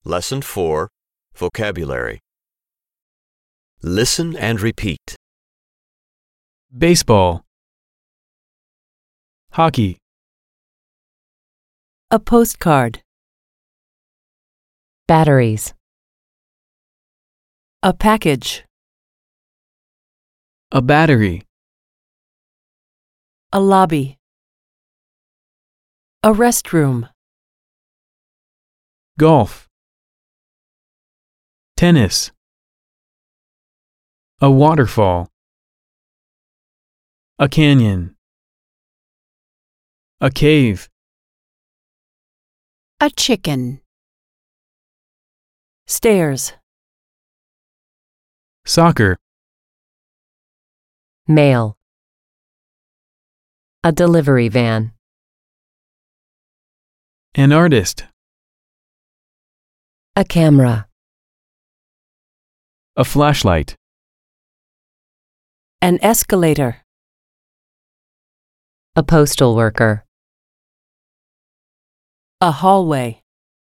Lesson 4, Vocabulary. Listen and repeat. Baseball. Hockey. A postcard. Batteries. A package. A battery. A lobby. A restroom. Golf. Tennis. A waterfall. A canyon. A cave. A chicken. Stairs. Soccer. Mail. A delivery van. An artist. A camera. A flashlight. An escalator. A postal worker. A hallway.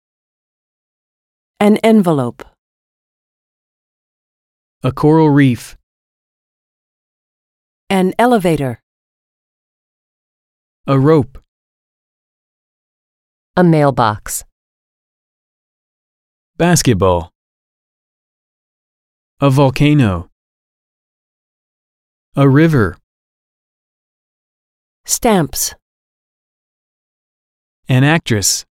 An envelope. A coral reef. An elevator. A rope. A mailbox. Basketball. A volcano. A river. Stamps. An actress.